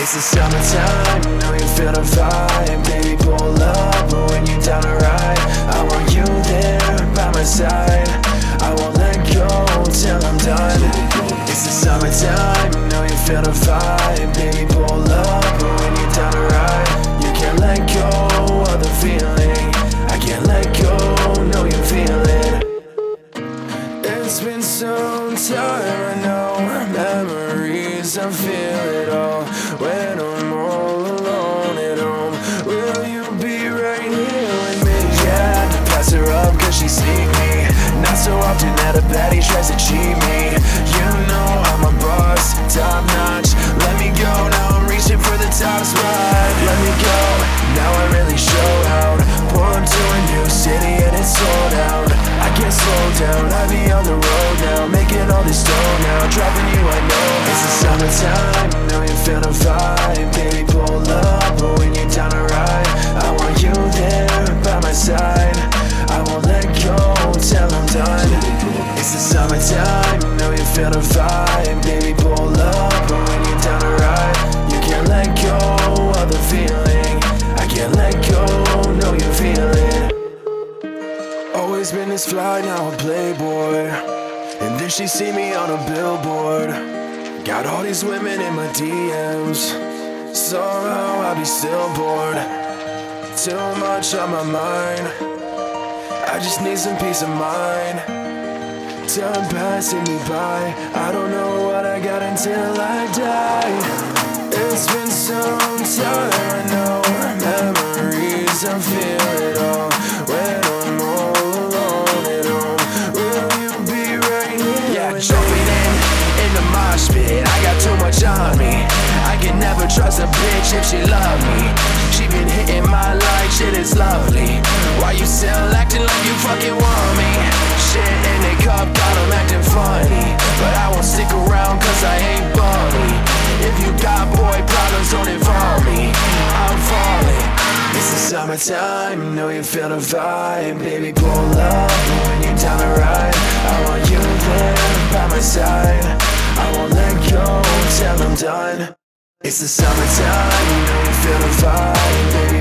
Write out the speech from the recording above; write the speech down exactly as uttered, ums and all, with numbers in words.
It's the summertime, you know you feel the vibe. Baby, pull up, but when you're down to ride, I want you there by my side. I won't let go till I'm done. It's the summertime, you know you feel the vibe. Baby, pull up, but when you're down to ride, you can't let go of the feeling. I can't let go, know you feel it. It's been some time, I know. Memories, I feel it all. When I'm all alone at home, will you be right here with me? Yeah, to pass her up cause she see me. Not so often that a baddie tries to cheat me. You know I'm a boss, top notch. Let me go, now I'm reaching for the top spot. Let me go, now I really show out. Pull up to a new city and it's sold out. I can't slow down, I be on the road now. Making all this dough now, dropping you I know. It's the summertime, you know you feel the vibe. Baby, pull up, but when you're down to ride, I want you there by my side. I won't let go till I'm done. It's the summertime, you know you feel the vibe. Baby, pull up, but when you're down to ride, you can't let go of the feeling. I can't let go, know you feel it. Always been this fly, now a playboy. And then she see me on a billboard. Got all these women in my D Ms. Somehow I be still bored. Too much on my mind. I just need some peace of mind. Time passing me by. I don't know what I got until I die. It's been some time, I know. Memories, I feel it all. When I'm all alone at home, will you be right here? Yeah, jumping in, in the mosh pit. I got too much on me. I can never trust a bitch if she love me. She been hitting my like shit is lovely. Why you still acting like you fucking want me? Shit in the cup got 'em acting funny. But I won't stick around cause I ain't bummy. If you got boy problems, don't involve me. I'm falling. It's the summertime, you know you feel the vibe. Baby, pull up, but when you're down to ride, I want you there by my side. I won't let go till I'm done. It's the summertime, you know you feel the vibe. Baby,